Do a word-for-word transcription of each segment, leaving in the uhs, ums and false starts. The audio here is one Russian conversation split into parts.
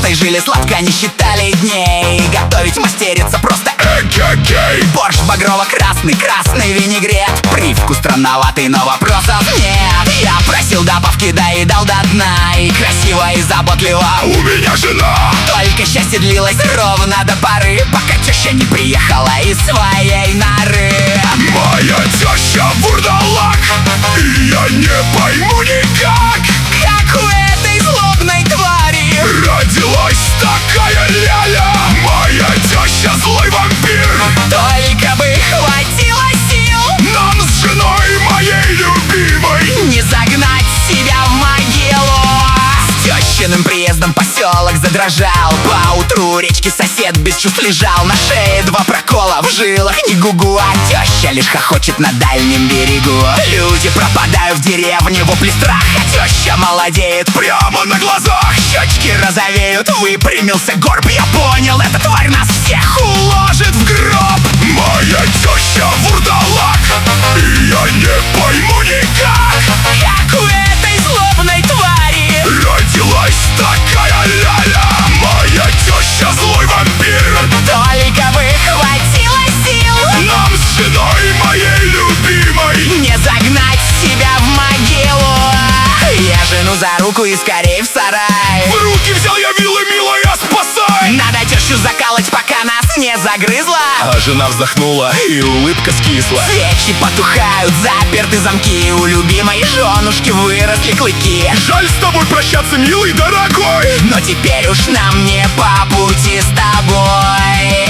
работой жили сладко, не считали дней. Готовить мастерица просто экокей. Борщ багрово-красный, красный винегрет. Привкус странноватый, но вопросов нет. Я просил добавки, доедал до дна. И красиво, и заботливо у меня жена. Только счастье длилось ровно до поры, пока теща не приехала из своей норы. Моя теща вурдалак, и я не пойму никак, как у этой злобной твари родилась такая ляля. Моя теща злой вампир. Только бы хватило сил нам с женой моей любимой не загнать себя в могилу. С тещиным приездом поселок задрожал. Поутру речки сосед без чувств лежал. На шее два прокола, в жилах не гугу, а теща лишь хохочет на дальнем берегу. Люди пропадают в деревне, вопли страха. Теща молодеет прямо на глазах. Щечки розовеют, выпрямился горб. Я понял, эта тварь нас всех уложит в гроб. Моя теща вурдалак, и я не пойму никак, как у этой злобной твари родилась такая ляля. Моя теща злой вампир. Только бы хватило сил нам с женой моей любимой не загнать себя в могилу. Я жену за руку и скорей в сарай. В руки взял я вилы, милая, спасай. Надо тещу закалать, пока нас не загрызла. А жена вздохнула, и улыбка скисла. Свечи потухают, заперты замки. У любимой женушки выросли клыки. Жаль с тобой прощаться, милый дорогой, но теперь уж нам не по пути с тобой.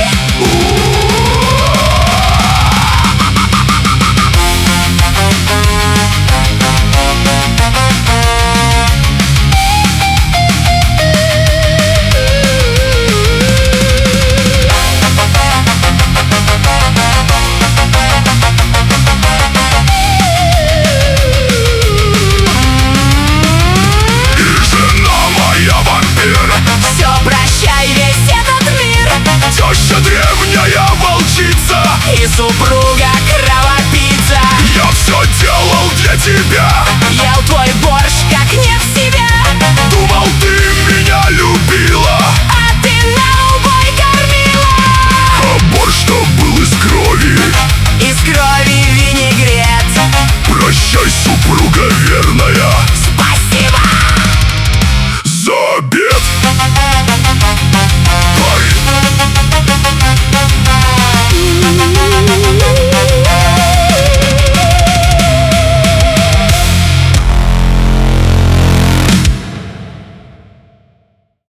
Все, прощай, весь этот мир. Теща древняя волчица и супруга кровопийца. Я все делал для тебя, ел твой борщ